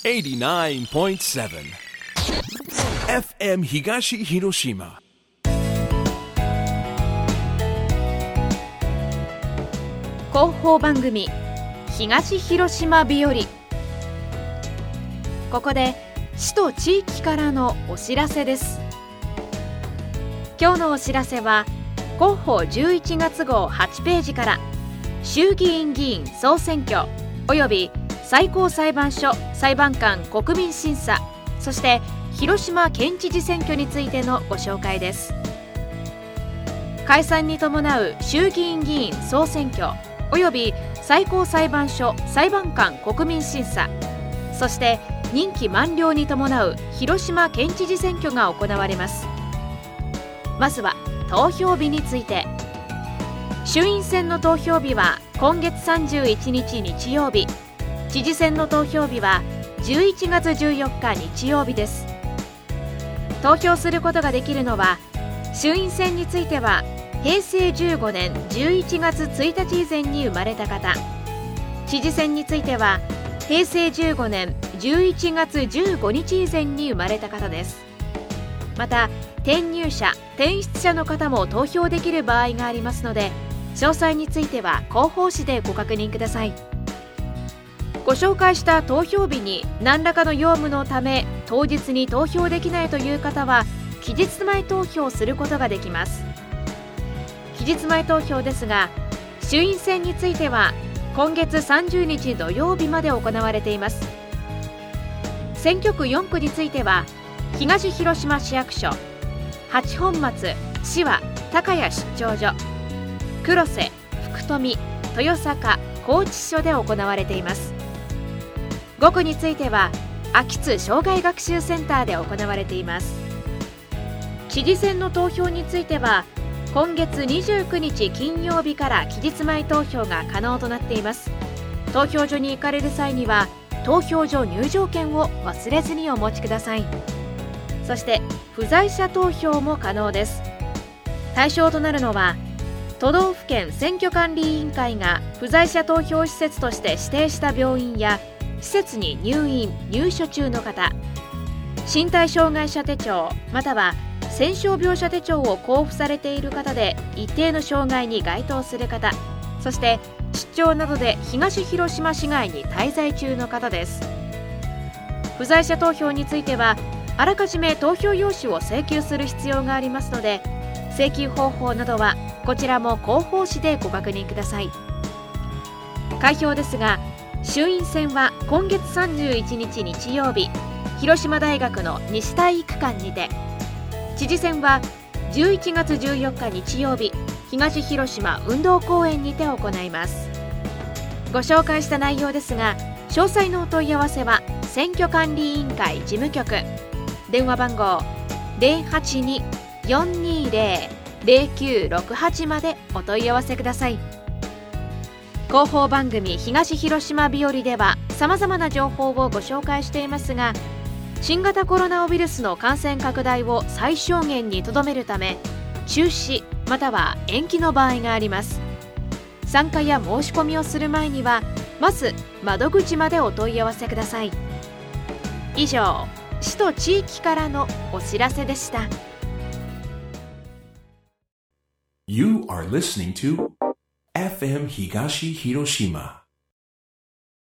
89.7 FM 東広島。 広報番組東広島日和。ここで市と地域からのお知らせです。今日のお知らせは広報11月号8ページから衆議院議員総選挙および最高裁判所裁判官国民審査、そして広島県知事選挙についてのご紹介です。解散に伴う衆議院議員総選挙および最高裁判所裁判官国民審査、そして任期満了に伴う広島県知事選挙が行われます。まずは投票日について。衆院選の投票日は今月31日日曜日、知事選の投票日は11月14日日曜日です。投票することができるのは、衆院選については平成15年11月1日以前に生まれた方、知事選については平成15年11月15日以前に生まれた方です。また転入者・転出者の方も投票できる場合がありますので、詳細については広報誌でご確認ください。ご紹介した投票日に何らかの用務のため当日に投票できないという方は期日前投票することができます。期日前投票ですが、衆院選については今月30日土曜日まで行われています。選挙区4区については東広島市役所、八本松市は高谷出張所、黒瀬、福富、豊坂、高知署で行われています。5区については秋津障害学習センターで行われています。知事選の投票については今月29日金曜日から期日前投票が可能となっています。投票所に行かれる際には投票所入場券を忘れずにお持ちください。そして不在者投票も可能です。対象となるのは都道府県選挙管理委員会が不在者投票施設として指定した病院や施設に入院・入所中の方、身体障害者手帳または戦傷病者手帳を交付されている方で一定の障害に該当する方、そして出張などで東広島市外に滞在中の方です。不在者投票についてはあらかじめ投票用紙を請求する必要がありますので、請求方法などはこちらも広報誌でご確認ください。開票ですが、衆院選は今月31日日曜日、広島大学の西体育館にて、知事選は11月14日日曜日、東広島運動公園にて行います。ご紹介した内容ですが、詳細のお問い合わせは選挙管理委員会事務局、電話番号 082-420-0968 までお問い合わせください。広報番組東広島日和では様々な情報をご紹介していますが、新型コロナウイルスの感染拡大を最小限にとどめるため中止または延期の場合があります。参加や申し込みをする前にはまず窓口までお問い合わせください。以上、市と地域からのお知らせでした。 You are listening to FM 東広島